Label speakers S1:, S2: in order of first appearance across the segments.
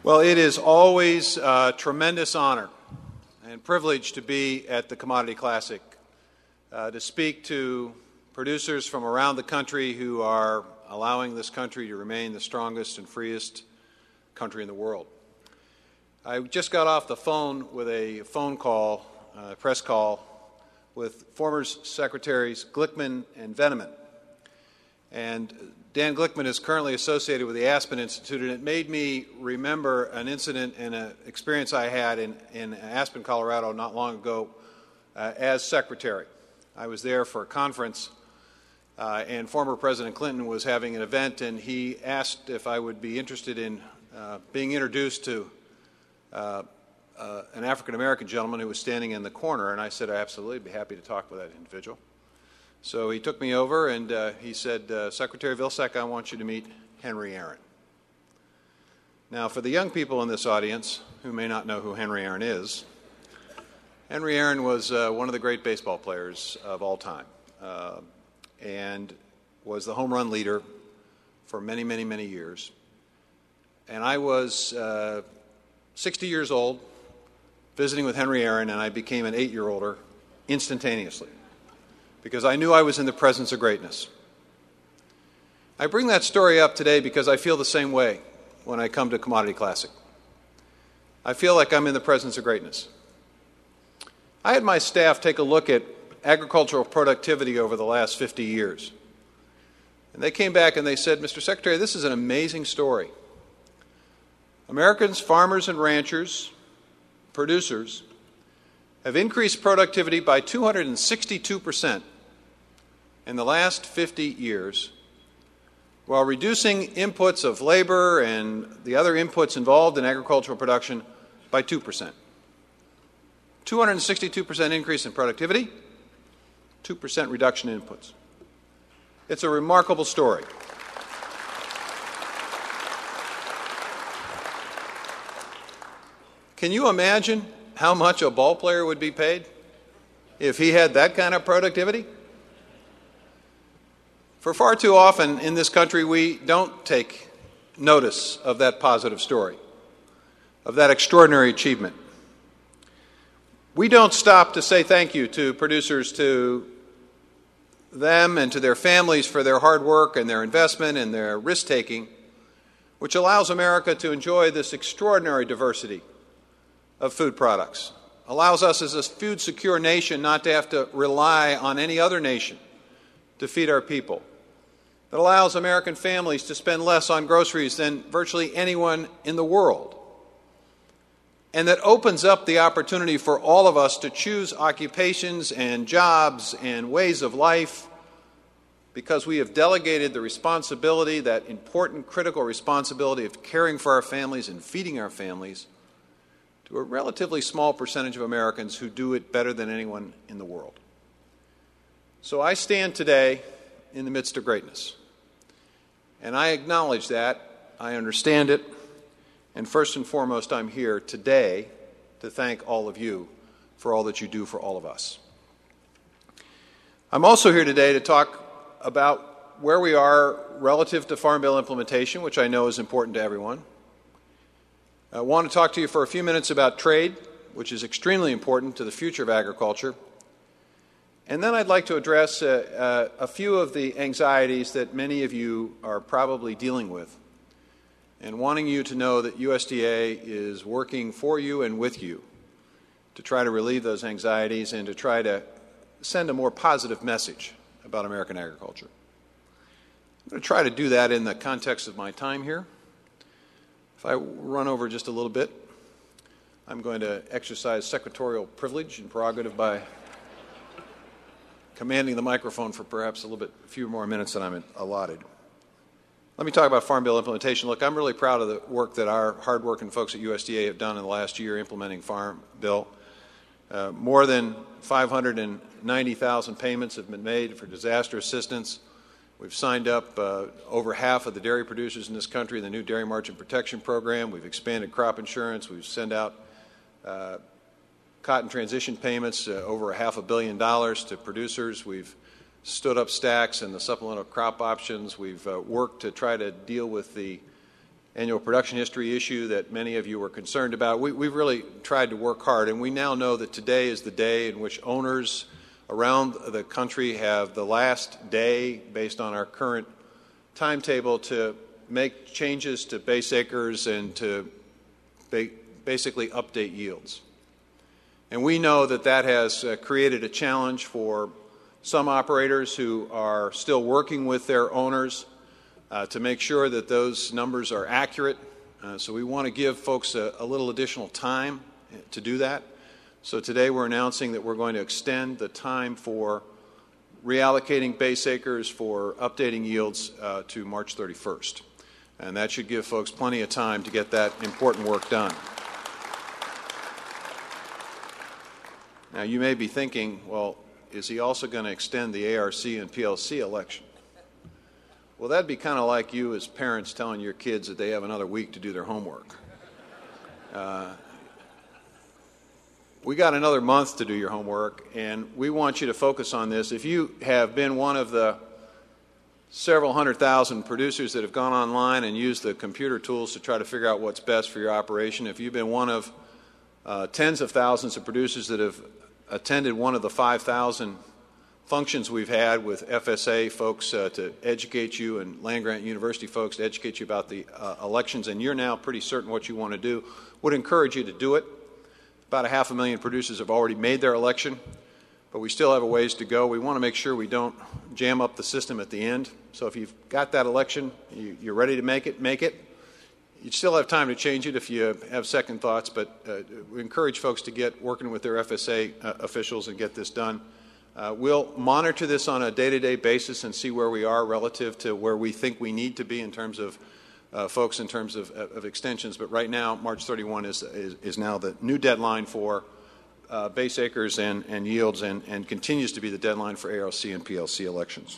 S1: Well, it is always a tremendous honor and privilege to be at the Commodity Classic, to speak to producers from around the country who are allowing this country to remain the strongest and freest country in the world. I just got off the phone with a press call, with former Secretaries Glickman and Veneman. And Dan Glickman is currently associated with the Aspen Institute, and it made me remember an incident and an experience I had in Aspen, Colorado, not long ago as Secretary. I was there for a conference, and former President Clinton was having an event, and he asked if I would be interested in being introduced to an African-American gentleman who was standing in the corner, and I said, I'd absolutely be happy to talk with that individual. So he took me over and he said, Secretary Vilsack, I want you to meet Henry Aaron. Now, for the young people in this audience who may not know who Henry Aaron is, Henry Aaron was one of the great baseball players of all time and was the home run leader for many, many, many years. And I was 60 years old visiting with Henry Aaron, and I became an 8-year-older instantaneously, because I knew I was in the presence of greatness. I bring that story up today because I feel the same way when I come to Commodity Classic. I feel like I'm in the presence of greatness. I had my staff take a look at agricultural productivity over the last 50 years. And they came back and they said, Mr. Secretary, this is an amazing story. Americans, farmers and ranchers, producers, have increased productivity by 262% in the last 50 years, while reducing inputs of labor and the other inputs involved in agricultural production by 2%. 262% increase in productivity, 2% reduction in inputs. It's a remarkable story. Can you imagine how much a ball player would be paid if he had that kind of productivity? For far too often in this country, we don't take notice of that positive story, of that extraordinary achievement. We don't stop to say thank you to producers, to them and to their families for their hard work and their investment and their risk-taking, which allows America to enjoy this extraordinary diversity of food products, allows us as a food-secure nation not to have to rely on any other nation to feed our people. That allows American families to spend less on groceries than virtually anyone in the world. And that opens up the opportunity for all of us to choose occupations and jobs and ways of life, because we have delegated the responsibility, that important, critical responsibility of caring for our families and feeding our families, to a relatively small percentage of Americans who do it better than anyone in the world. So I stand today in the midst of greatness. And I acknowledge that, I understand it, and first and foremost, I'm here today to thank all of you for all that you do for all of us. I'm also here today to talk about where we are relative to Farm Bill implementation, which I know is important to everyone. I want to talk to you for a few minutes about trade, which is extremely important to the future of agriculture. And then I'd like to address a few of the anxieties that many of you are probably dealing with, and wanting you to know that USDA is working for you and with you to try to relieve those anxieties and to try to send a more positive message about American agriculture. I'm going to try to do that in the context of my time here. If I run over just a little bit, I'm going to exercise secretarial privilege and prerogative by commanding the microphone for perhaps a few more minutes than I'm allotted. Let me talk about Farm Bill implementation. Look, I'm really proud of the work that our hardworking folks at USDA have done in the last year implementing Farm Bill. More than 590,000 payments have been made for disaster assistance. We've signed up over half of the dairy producers in this country in the new Dairy Margin Protection Program. We've expanded crop insurance. We've sent out cotton transition payments, over $500 million to producers. We've stood up stacks and the supplemental crop options. We've worked to try to deal with the annual production history issue that many of you were concerned about. We've really tried to work hard, and we now know that today is the day in which owners around the country have the last day, based on our current timetable, to make changes to base acres and to basically update yields. And we know that that has created a challenge for some operators who are still working with their owners to make sure that those numbers are accurate. So we want to give folks a little additional time to do that. So today we're announcing that we're going to extend the time for reallocating base acres for updating yields to March 31st. And that should give folks plenty of time to get that important work done. Now, you may be thinking, well, is he also going to extend the ARC and PLC election? Well, that'd be kind of like you as parents telling your kids that they have another week to do their homework. We got another month to do your homework, and we want you to focus on this. If you have been one of the several 100,000 producers that have gone online and used the computer tools to try to figure out what's best for your operation, if you've been one of tens of thousands of producers that have attended one of the 5,000 functions we've had with FSA folks to educate you and land-grant university folks to educate you about the elections, and you're now pretty certain what you want to do, would encourage you to do it. About 500,000 producers have already made their election, but we still have a ways to go. We want to make sure we don't jam up the system at the end. So if you've got that election, you're ready to make it, make it. You still have time to change it if you have second thoughts, but we encourage folks to get working with their FSA officials and get this done. We'll monitor this on a day-to-day basis and see where we are relative to where we think we need to be in terms of folks, in terms of extensions. But right now, March 31 is now the new deadline for base acres and yields, and continues to be the deadline for ARC and PLC elections.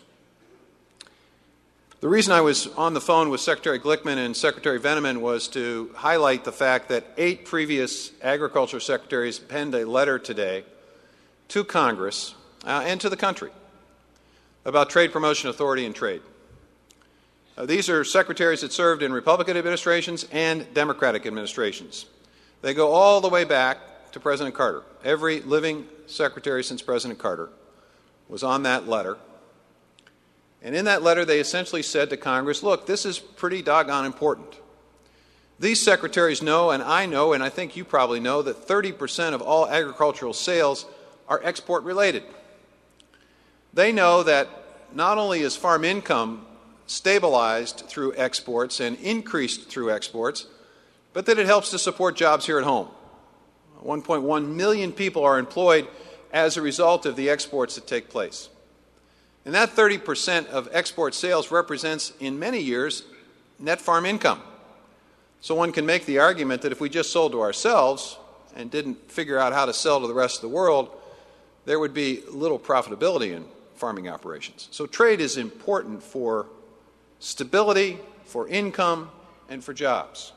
S1: The reason I was on the phone with Secretary Glickman and Secretary Veneman was to highlight the fact that 8 previous agriculture secretaries penned a letter today to Congress and to the country about trade promotion authority and trade. These are secretaries that served in Republican administrations and Democratic administrations. They go all the way back to President Carter. Every living secretary since President Carter was on that letter. And in that letter, they essentially said to Congress, look, this is pretty doggone important. These secretaries know, and I know, and I think you probably know, that 30% of all agricultural sales are export related. They know that not only is farm income stabilized through exports and increased through exports, but that it helps to support jobs here at home. 1.1 million people are employed as a result of the exports that take place. And that 30% of export sales represents, in many years, net farm income. So one can make the argument that if we just sold to ourselves and didn't figure out how to sell to the rest of the world, there would be little profitability in farming operations. So trade is important for stability, for income, and for jobs.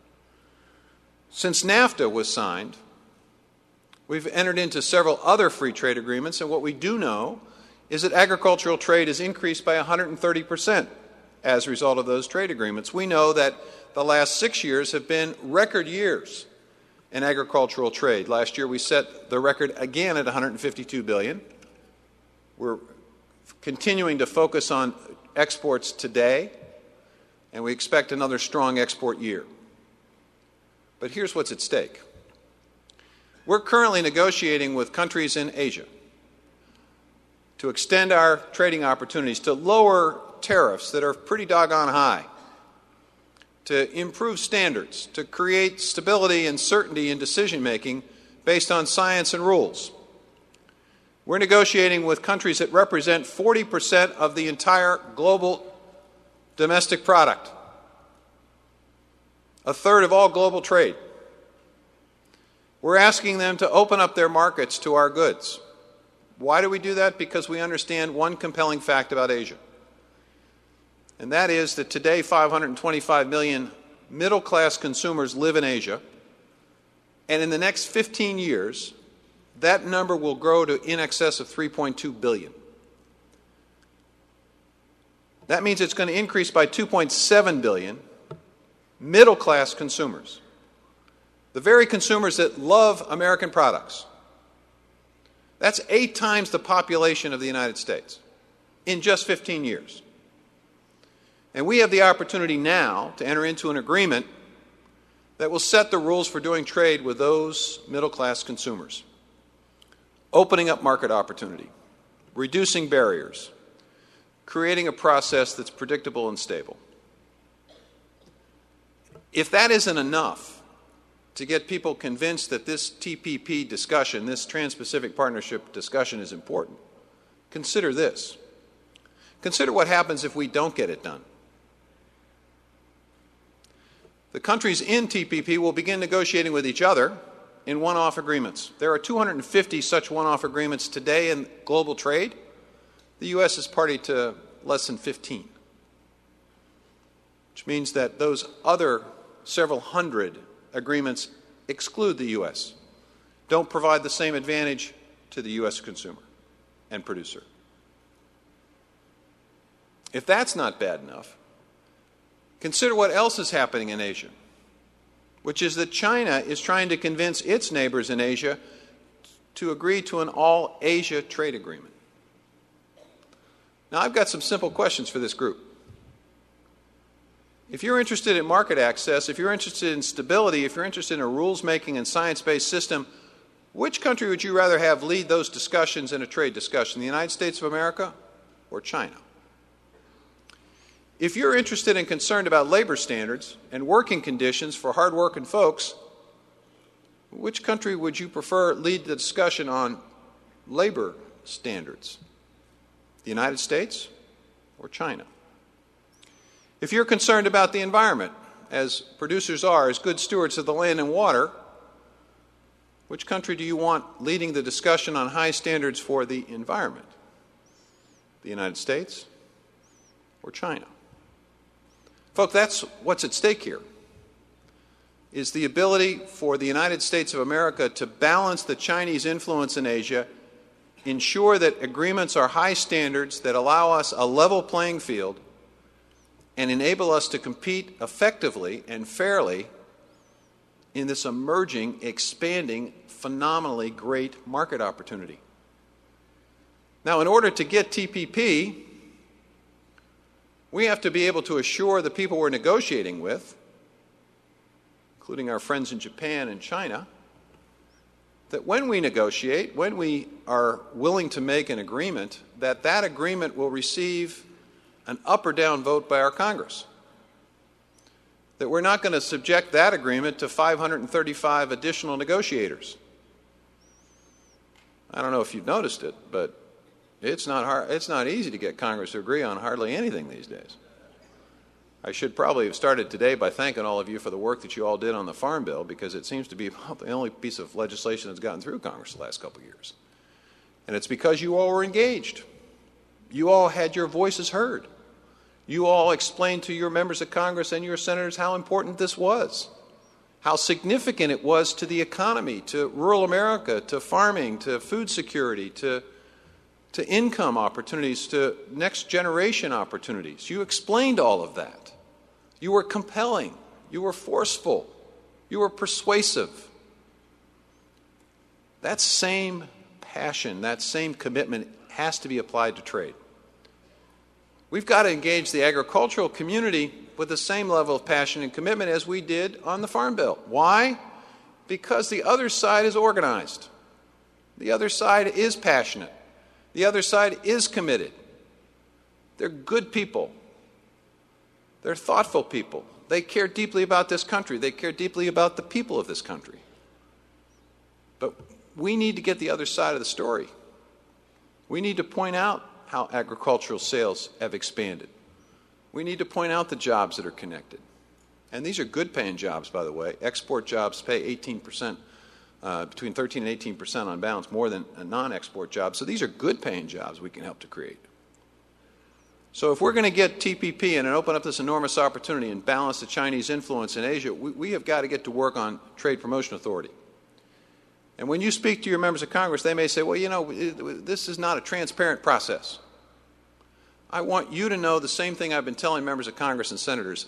S1: Since NAFTA was signed, we've entered into several other free trade agreements, and what we do know is that agricultural trade has increased by 130% as a result of those trade agreements. We know that the last 6 years have been record years in agricultural trade. Last year we set the record again at $152 billion. We're continuing to focus on exports today, and we expect another strong export year. But here's what's at stake. We're currently negotiating with countries in Asia to extend our trading opportunities, to lower tariffs that are pretty doggone high, to improve standards, to create stability and certainty in decision-making based on science and rules. We're negotiating with countries that represent 40% of the entire global domestic product, a third of all global trade. We're asking them to open up their markets to our goods. Why do we do that? Because we understand one compelling fact about Asia. And that is that today 525 million middle-class consumers live in Asia. And in the next 15 years, that number will grow to in excess of 3.2 billion. That means it's going to increase by 2.7 billion middle-class consumers, the very consumers that love American products. That's 8 times the population of the United States in just 15 years. And we have the opportunity now to enter into an agreement that will set the rules for doing trade with those middle-class consumers, opening up market opportunity, reducing barriers, creating a process that's predictable and stable. If that isn't enough to get people convinced that this TPP discussion, this Trans-Pacific Partnership discussion, is important, consider this. Consider what happens if we don't get it done. The countries in TPP will begin negotiating with each other in one-off agreements. There are 250 such one-off agreements today in global trade. The U.S. is party to less than 15, which means that those other several hundred agreements exclude the U.S., don't provide the same advantage to the U.S. consumer and producer. If that's not bad enough, consider what else is happening in Asia, which is that China is trying to convince its neighbors in Asia to agree to an all-Asia trade agreement. Now, I've got some simple questions for this group. If you're interested in market access, if you're interested in stability, if you're interested in a rules-making and science-based system, which country would you rather have lead those discussions in a trade discussion, the United States of America or China? If you're interested and concerned about labor standards and working conditions for hard-working folks, which country would you prefer lead the discussion on labor standards, the United States or China? If you're concerned about the environment, as producers are, as good stewards of the land and water, which country do you want leading the discussion on high standards for the environment, the United States or China? Folks, that's what's at stake here, is the ability for the United States of America to balance the Chinese influence in Asia, ensure that agreements are high standards that allow us a level playing field, and enable us to compete effectively and fairly in this emerging, expanding, phenomenally great market opportunity. Now, in order to get TPP, we have to be able to assure the people we're negotiating with, including our friends in Japan and China, that when we negotiate, when we are willing to make an agreement, that that agreement will receive an up or down vote by our Congress. That we're not going to subject that agreement to 535 additional negotiators. I don't know if you've noticed it, but it's not easy to get Congress to agree on hardly anything these days. I should probably have started today by thanking all of you for the work that you all did on the Farm Bill, because it seems to be about the only piece of legislation that's gotten through Congress the last couple of years. And it's because you all were engaged. You all had your voices heard. You all explained to your members of Congress and your senators how important this was, how significant it was to the economy, to rural America, to farming, to food security, to income opportunities, to next generation opportunities. You explained all of that. You were compelling. You were forceful. You were persuasive. That same passion, that same commitment has to be applied to trade. We've got to engage the agricultural community with the same level of passion and commitment as we did on the Farm Bill. Why? Because the other side is organized. The other side is passionate. The other side is committed. They're good people. They're thoughtful people. They care deeply about this country. They care deeply about the people of this country. But we need to get the other side of the story. We need to point out how agricultural sales have expanded. We need to point out the jobs that are connected. And these are good-paying jobs, by the way. Export jobs pay 18%, between 13 and 18% on balance, more than non-export jobs. So these are good-paying jobs we can help to create. So if we're going to get TPP and open up this enormous opportunity and balance the Chinese influence in Asia, we have got to get to work on Trade Promotion Authority. And when you speak to your members of Congress, they may say, well, you know, this is not a transparent process. I want you to know the same thing I've been telling members of Congress and senators.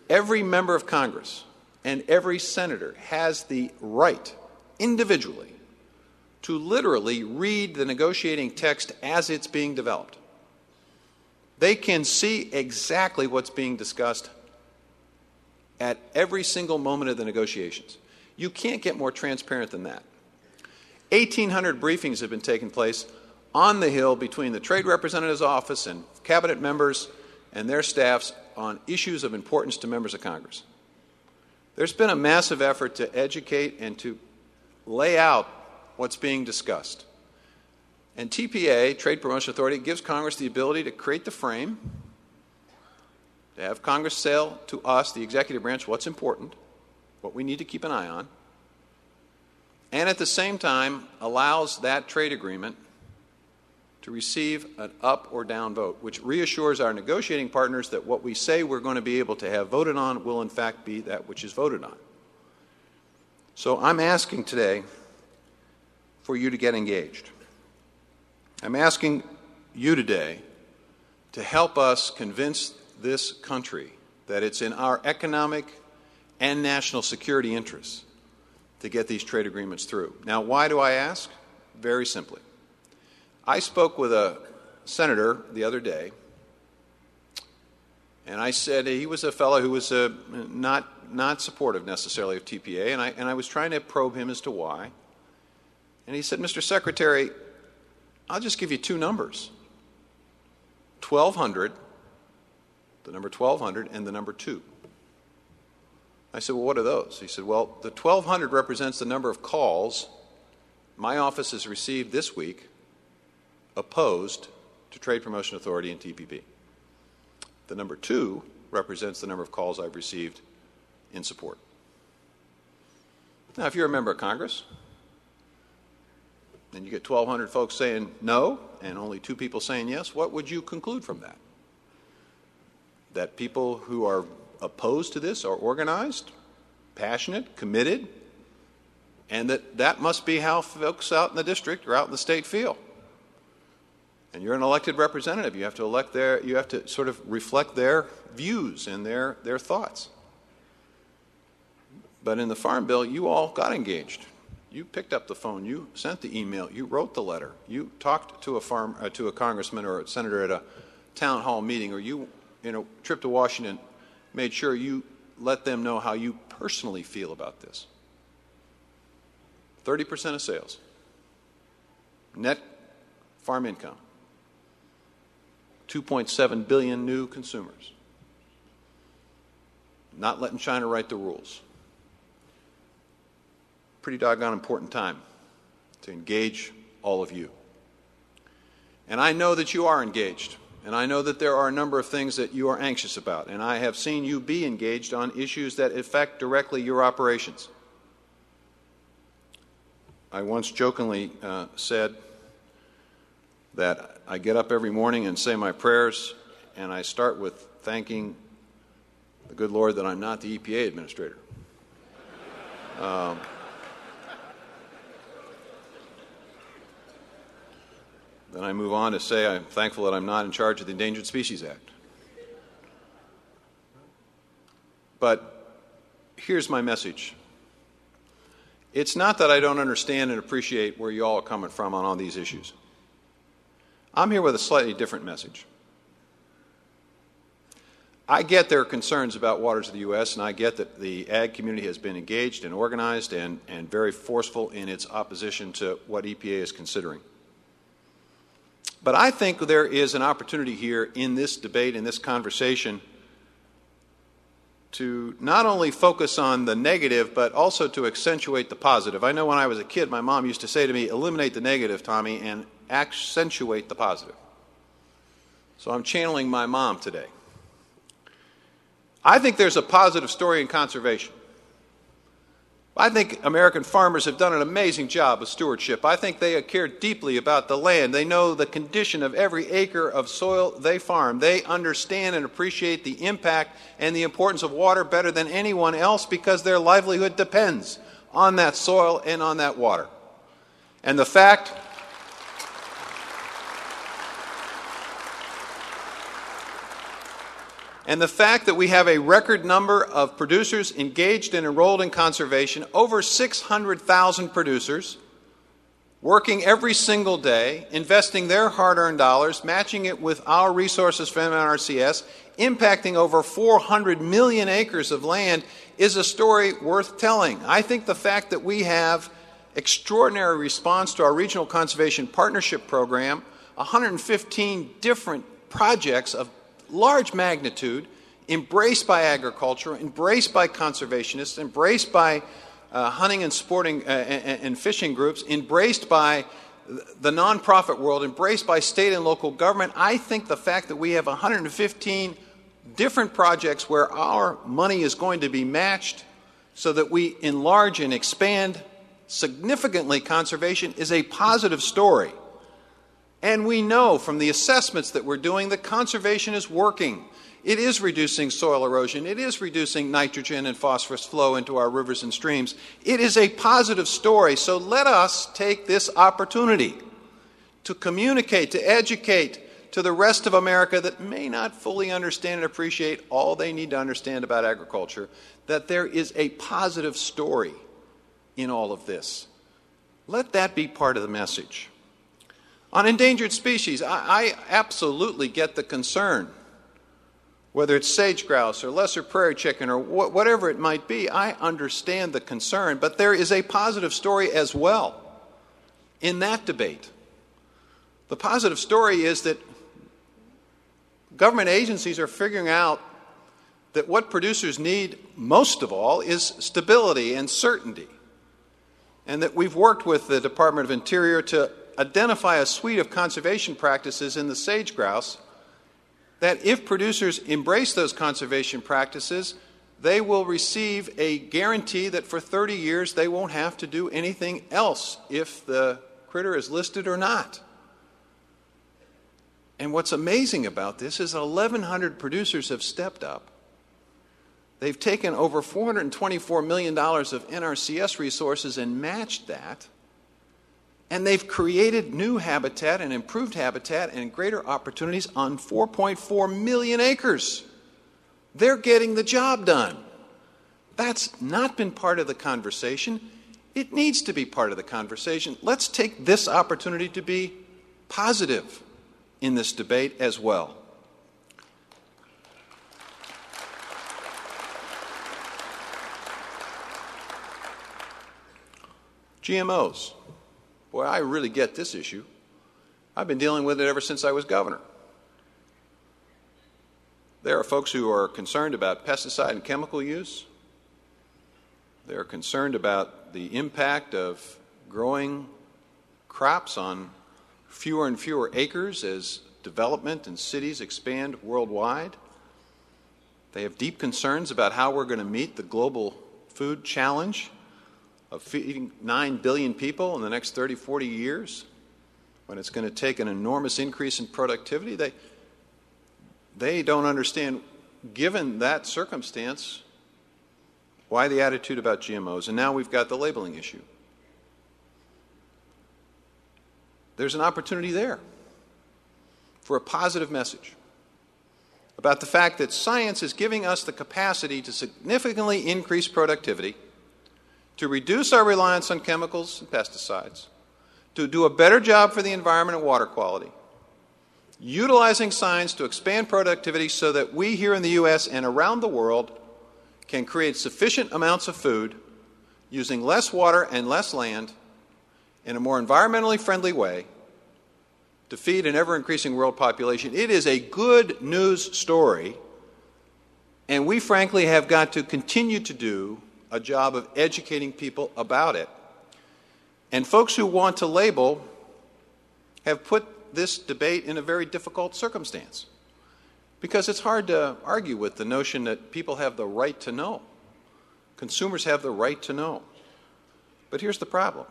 S1: Every member of Congress and every senator has the right, individually, to literally read the negotiating text as it's being developed. They can see exactly what's being discussed at every single moment of the negotiations. You can't get more transparent than that. 1,800 briefings have been taking place on the Hill between the Trade Representative's office and cabinet members and their staffs on issues of importance to members of Congress. There's been a massive effort to educate and to lay out what's being discussed. And TPA, Trade Promotion Authority, gives Congress the ability to create the frame, to have Congress say to us, the executive branch, what's important, what we need to keep an eye on, and at the same time allows that trade agreement to receive an up or down vote, which reassures our negotiating partners that what we say we're going to be able to have voted on will in fact be that which is voted on. So I'm asking today for you to get engaged. I'm asking you today to help us convince this country that it's in our economic and national security interests to get these trade agreements through. Now, why do I ask? Very simply. I spoke with a senator the other day, and I said he was a fellow who was not supportive necessarily of TPA, and I was trying to probe him as to why. And he said, Mr. Secretary, I'll just give you two numbers, 1,200, the number 1,200, and the number 2. I said, well, what are those? He said, well, the 1,200 represents the number of calls my office has received this week opposed to Trade Promotion Authority and TPP. The number 2 represents the number of calls I've received in support. Now, if you're a member of Congress, and you get 1,200 folks saying no, and only 2 people saying yes, what would you conclude from that? That people who are opposed to this are organized, passionate, committed, and that must be how folks out in the district or out in the state feel. And you're an elected representative. You have to sort of reflect their views and their thoughts. But in the Farm Bill, you all got engaged. You picked up the phone. You sent the email. You wrote the letter. You talked to a congressman or a senator at a town hall meeting, or you, in a trip to Washington, made sure you let them know how you personally feel about this. 30% of sales, net farm income, 2.7 billion new consumers, not letting China write the rules. Pretty doggone important time to engage all of you. And I know that you are engaged, and I know that there are a number of things that you are anxious about, and I have seen you be engaged on issues that affect directly your operations. I once jokingly said that I get up every morning and say my prayers, and I start with thanking the good Lord that I'm not the EPA administrator. Then I move on to say I'm thankful that I'm not in charge of the Endangered Species Act. But here's my message. It's not that I don't understand and appreciate where you all are coming from on all these issues. I'm here with a slightly different message. I get there are concerns about waters of the U.S., and I get that the ag community has been engaged and organized and very forceful in its opposition to what EPA is considering. But I think there is an opportunity here in this debate, in this conversation, to not only focus on the negative, but also to accentuate the positive. I know when I was a kid, my mom used to say to me, eliminate the negative, Tommy, and accentuate the positive. So I'm channeling my mom today. I think there's a positive story in conservation. I think American farmers have done an amazing job of stewardship. I think they care deeply about the land. They know the condition of every acre of soil they farm. They understand and appreciate the impact and the importance of water better than anyone else because their livelihood depends on that soil and on that water. And the fact And the fact that we have a record number of producers engaged and enrolled in conservation, over 600,000 producers, working every single day, investing their hard-earned dollars, matching it with our resources from NRCS, impacting over 400 million acres of land, is a story worth telling. I think the fact that we have extraordinary response to our Regional Conservation Partnership Program, 115 different projects of large magnitude, embraced by agriculture, embraced by conservationists, embraced by hunting and sporting and fishing groups, embraced by the nonprofit world, embraced by state and local government. I think the fact that we have 115 different projects where our money is going to be matched so that we enlarge and expand significantly conservation is a positive story. And we know from the assessments that we're doing that conservation is working. It is reducing soil erosion. It is reducing nitrogen and phosphorus flow into our rivers and streams. It is a positive story. So let us take this opportunity to communicate, to educate to the rest of America that may not fully understand and appreciate all they need to understand about agriculture, that there is a positive story in all of this. Let that be part of the message. On endangered species, I absolutely get the concern. Whether it's sage grouse or lesser prairie chicken or whatever it might be, I understand the concern, but there is a positive story as well in that debate. The positive story is that government agencies are figuring out that what producers need most of all is stability and certainty, and that we've worked with the Department of Interior to identify a suite of conservation practices in the sage grouse that if producers embrace those conservation practices, they will receive a guarantee that for 30 years they won't have to do anything else if the critter is listed or not. And what's amazing about this is 1,100 producers have stepped up. They've taken over $424 million of NRCS resources and matched that. And they've created new habitat and improved habitat and greater opportunities on 4.4 million acres. They're getting the job done. That's not been part of the conversation. It needs to be part of the conversation. Let's take this opportunity to be positive in this debate as well. GMOs. Boy, I really get this issue. I've been dealing with it ever since I was governor. There are folks who are concerned about pesticide and chemical use. They're concerned about the impact of growing crops on fewer and fewer acres as development and cities expand worldwide. They have deep concerns about how we're going to meet the global food challenge of feeding 9 billion people in the next 30, 40 years, when it's going to take an enormous increase in productivity. They don't understand, given that circumstance, why the attitude about GMOs. And now we've got the labeling issue. There's an opportunity there for a positive message about the fact that science is giving us the capacity to significantly increase productivity, to reduce our reliance on chemicals and pesticides, to do a better job for the environment and water quality, utilizing science to expand productivity so that we here in the U.S. and around the world can create sufficient amounts of food using less water and less land in a more environmentally friendly way to feed an ever-increasing world population. It is a good news story, and we frankly have got to continue to do a job of educating people about it. And folks who want to label have put this debate in a very difficult circumstance, because it's hard to argue with the notion that people have the right to know. Consumers have the right to know. But here's the problem.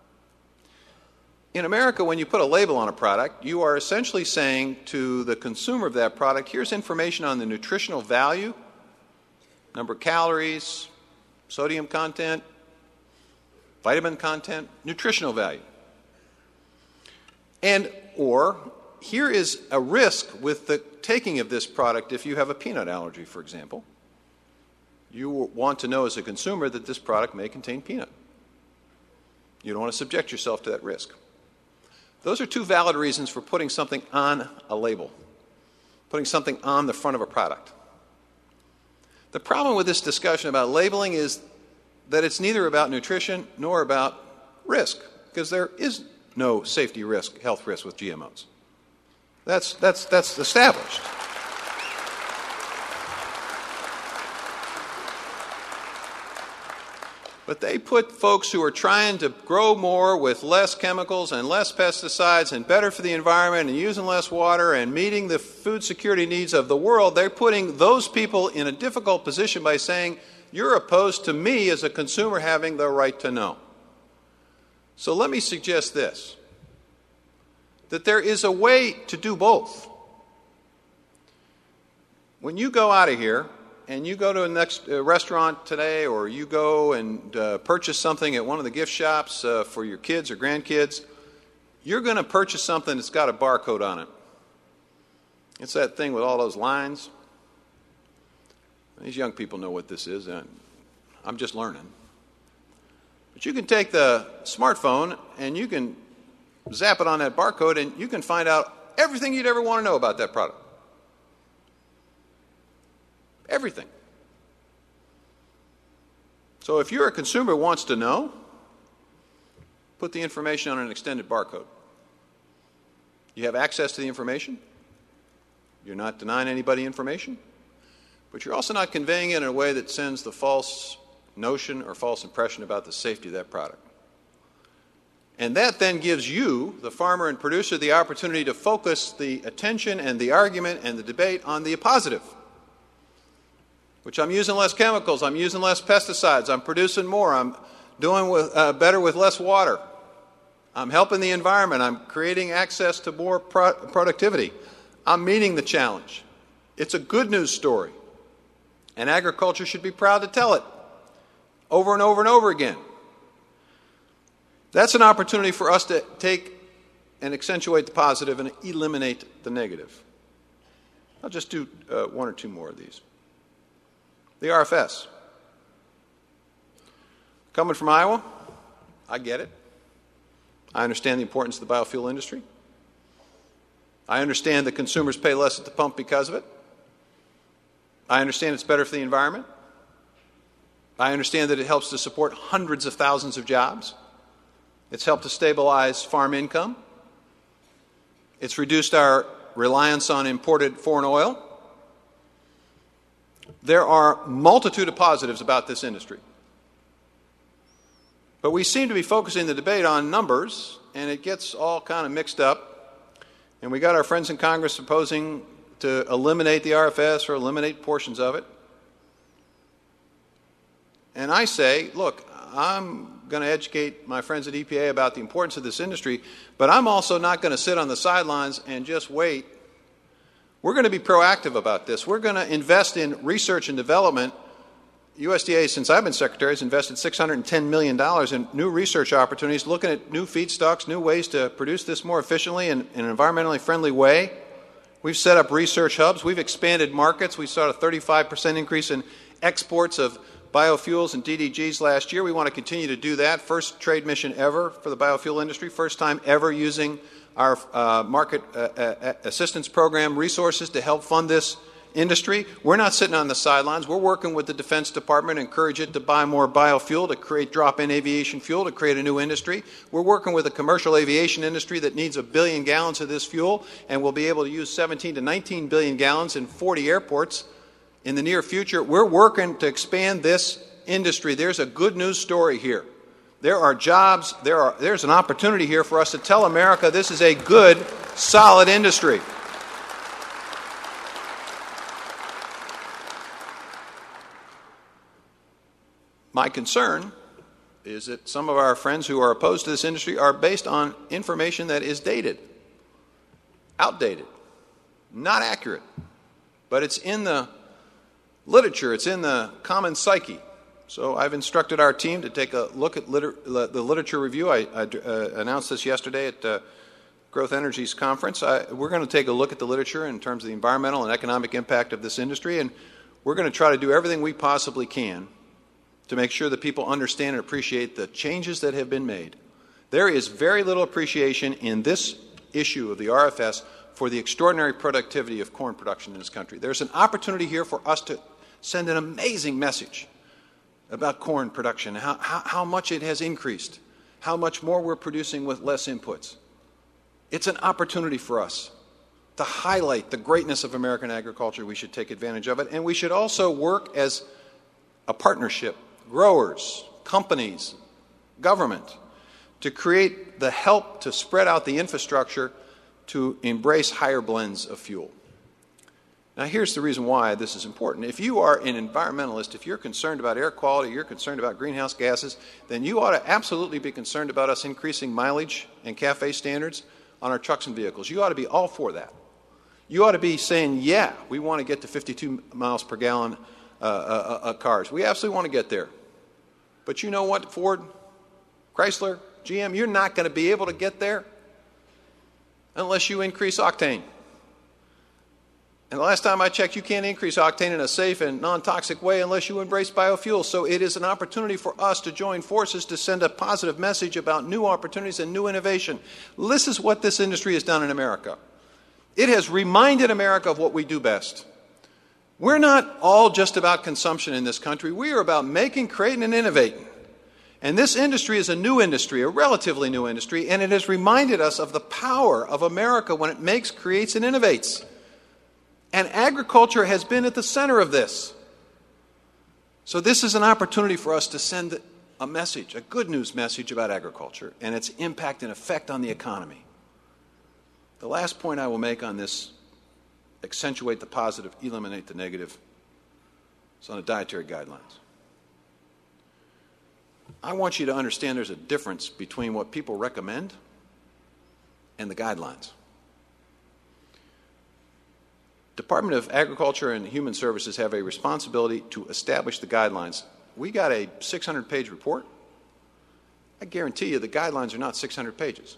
S1: In America, when you put a label on a product, you are essentially saying to the consumer of that product, here's information on the nutritional value, number of calories, sodium content, vitamin content, nutritional value. And or here is a risk with the taking of this product if you have a peanut allergy, for example. You want to know as a consumer that this product may contain peanut. You don't want to subject yourself to that risk. Those are two valid reasons for putting something on a label, putting something on the front of a product. The problem with this discussion about labeling is that it's neither about nutrition nor about risk, because there is no safety risk, health risk with GMOs. That's established. But they put folks who are trying to grow more with less chemicals and less pesticides and better for the environment and using less water and meeting the food security needs of the world, they're putting those people in a difficult position by saying, you're opposed to me as a consumer having the right to know. So let me suggest this, that there is a way to do both. When you go out of here and you go to a next restaurant today, or you go and purchase something at one of the gift shops for your kids or grandkids, you're going to purchase something that's got a barcode on it. It's that thing with all those lines. These young people know what this is, and I'm just learning. But you can take the smartphone and you can zap it on that barcode and you can find out everything you'd ever want to know about that product. Everything. So if you're a consumer who wants to know, put the information on an extended barcode. You have access to the information. You're not denying anybody information, but you're also not conveying it in a way that sends the false notion or false impression about the safety of that product. And that then gives you, the farmer and producer, the opportunity to focus the attention and the argument and the debate on the positive, which I'm using less chemicals, I'm using less pesticides, I'm producing more, I'm doing better with less water, I'm helping the environment, I'm creating access to more productivity, I'm meeting the challenge. It's a good news story, and agriculture should be proud to tell it over and over and over again. That's an opportunity for us to take and accentuate the positive and eliminate the negative. I'll just do one or two more of these. The RFS. Coming from Iowa, I get it. I understand the importance of the biofuel industry. I understand that consumers pay less at the pump because of it. I understand it's better for the environment. I understand that it helps to support hundreds of thousands of jobs. It's helped to stabilize farm income. It's reduced our reliance on imported foreign oil. There are a multitude of positives about this industry. But we seem to be focusing the debate on numbers, and it gets all kind of mixed up. And we got our friends in Congress proposing to eliminate the RFS or eliminate portions of it. And I say, look, I'm going to educate my friends at EPA about the importance of this industry, but I'm also not going to sit on the sidelines and just wait. We're going to be proactive about this. We're going to invest in research and development. USDA, since I've been secretary, has invested $610 million in new research opportunities, looking at new feedstocks, new ways to produce this more efficiently in an environmentally friendly way. We've set up research hubs. We've expanded markets. We saw a 35% increase in exports of biofuels and DDGs last year. We want to continue to do that. First trade mission ever for the biofuel industry. First time ever using our market assistance program resources to help fund this industry. We're not sitting on the sidelines. We're working with the Defense Department to encourage it to buy more biofuel, to create drop-in aviation fuel, to create a new industry. We're working with the commercial aviation industry that needs 1 billion gallons of this fuel, and we'll be able to use 17 to 19 billion gallons in 40 airports in the near future. We're working to expand this industry. There's a good news story here. There are jobs. There's an opportunity here for us to tell America this is a good, solid industry. My concern is that some of our friends who are opposed to this industry are based on information that is dated, outdated, not accurate. But it's in the literature, it's in the common psyche. So I've instructed our team to take a look at the literature review. I announced this yesterday at Growth Energies Conference, we're going to take a look at the literature in terms of the environmental and economic impact of this industry, and we're going to try to do everything we possibly can to make sure that people understand and appreciate the changes that have been made. There is very little appreciation in this issue of the RFS for the extraordinary productivity of corn production in this country. There's an opportunity here for us to send an amazing message about corn production, how much it has increased, how much more we're producing with less inputs. It's an opportunity for us to highlight the greatness of American agriculture. We should take advantage of it, and we should also work as a partnership, growers, companies, government, to create the help to spread out the infrastructure to embrace higher blends of fuel. Now, here's the reason why this is important. If you are an environmentalist, if you're concerned about air quality, you're concerned about greenhouse gases, then you ought to absolutely be concerned about us increasing mileage and CAFE standards on our trucks and vehicles. You ought to be all for that. You ought to be saying, yeah, we want to get to 52 miles per gallon cars. We absolutely want to get there. But you know what, Ford, Chrysler, GM, you're not going to be able to get there unless you increase octane. And the last time I checked, you can't increase octane in a safe and non-toxic way unless you embrace biofuels. So it is an opportunity for us to join forces to send a positive message about new opportunities and new innovation. This is what this industry has done in America. It has reminded America of what we do best. We're not all just about consumption in this country. We are about making, creating, and innovating. And this industry is a new industry, a relatively new industry, and it has reminded us of the power of America when it makes, creates, and innovates. And agriculture has been at the center of this. So this is an opportunity for us to send a message, a good news message about agriculture and its impact and effect on the economy. The last point I will make on this, accentuate the positive, eliminate the negative, is on the dietary guidelines. I want you to understand there's a difference between what people recommend and the guidelines. Department of Agriculture and Human Services have a responsibility to establish the guidelines. We got a 600-page report. I guarantee you the guidelines are not 600 pages.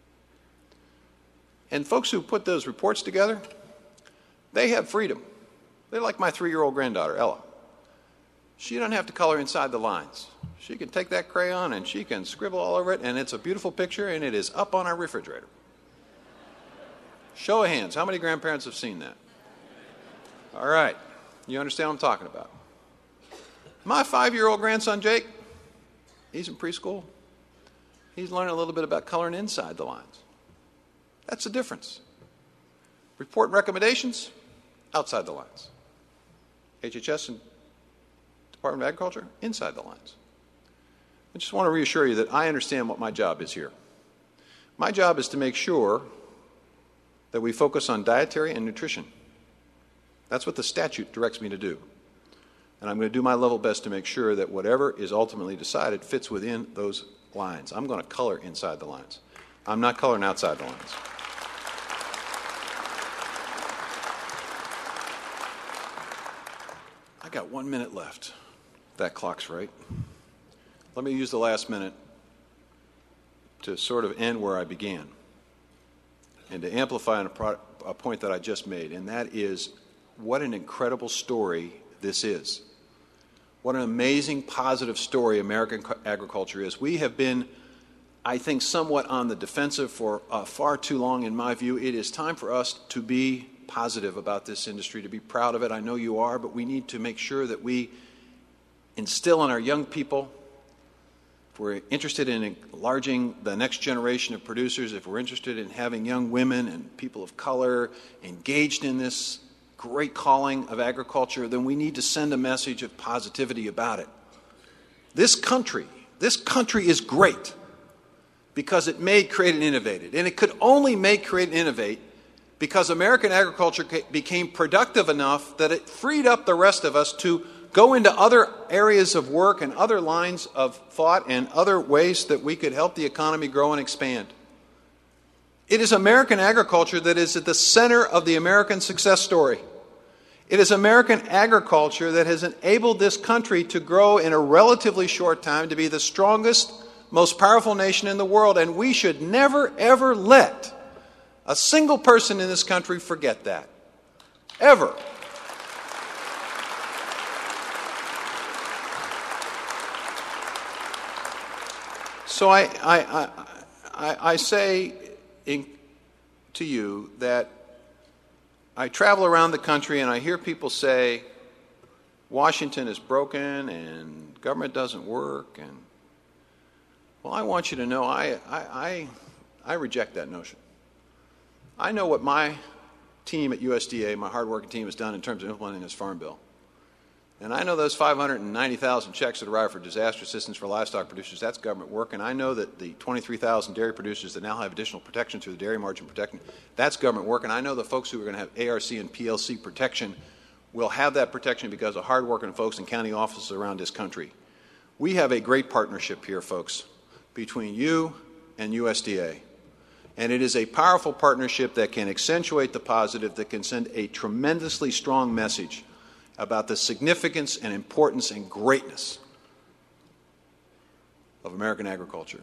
S1: And folks who put those reports together, they have freedom. They're like my 3-year-old granddaughter, Ella. She doesn't have to color inside the lines. She can take that crayon and she can scribble all over it, and it's a beautiful picture, and it is up on our refrigerator. Show of hands, how many grandparents have seen that? All right, you understand what I'm talking about. My 5-year-old grandson, Jake, he's in preschool. He's learning a little bit about coloring inside the lines. That's the difference. Report recommendations, outside the lines. HHS and Department of Agriculture, inside the lines. I just want to reassure you that I understand what my job is here. My job is to make sure that we focus on dietary and nutrition. That's what the statute directs me to do. And I'm going to do my level best to make sure that whatever is ultimately decided fits within those lines. I'm going to color inside the lines. I'm not coloring outside the lines. I got 1 minute left. That clock's right. Let me use the last minute to sort of end where I began and to amplify a point that I just made, and that is what an incredible story this is. What an amazing, positive story American agriculture is. We have been, I think, somewhat on the defensive for far too long, in my view. It is time for us to be positive about this industry, to be proud of it. I know you are, but we need to make sure that we instill in our young people, if we're interested in enlarging the next generation of producers, if we're interested in having young women and people of color engaged in this great calling of agriculture, then we need to send a message of positivity about it. This country is great because it made, create, and innovated. And it could only make, create, and innovate because American agriculture became productive enough that it freed up the rest of us to go into other areas of work and other lines of thought and other ways that we could help the economy grow and expand. It is American agriculture that is at the center of the American success story. It is American agriculture that has enabled this country to grow in a relatively short time to be the strongest, most powerful nation in the world. And we should never, ever let a single person in this country forget that. Ever. So I say to you that I travel around the country and I hear people say Washington is broken and government doesn't work. And well, I want you to know I reject that notion. I know what my team at USDA, my hardworking team, has done in terms of implementing this Farm Bill. And I know those 590,000 checks that arrive for disaster assistance for livestock producers, that's government work. And I know that the 23,000 dairy producers that now have additional protection through the dairy margin protection, that's government work. And I know the folks who are going to have ARC and PLC protection will have that protection because of hardworking folks in county offices around this country. We have a great partnership here, folks, between you and USDA. And it is a powerful partnership that can accentuate the positive, that can send a tremendously strong message about the significance and importance and greatness of American agriculture.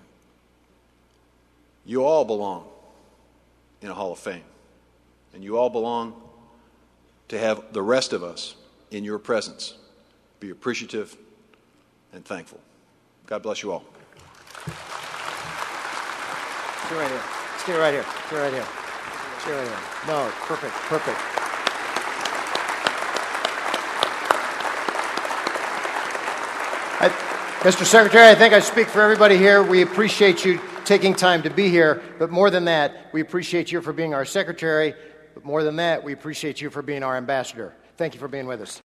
S1: You all belong in a Hall of Fame, and you all belong to have the rest of us in your presence be appreciative and thankful. God bless you all.
S2: Stay right here. Stay right here. Stay right here. Stay right here. No, perfect, perfect. Mr. Secretary, I think I speak for everybody here. We appreciate you taking time to be here, but more than that, we appreciate you for being our secretary, but more than that, we appreciate you for being our ambassador. Thank you for being with us.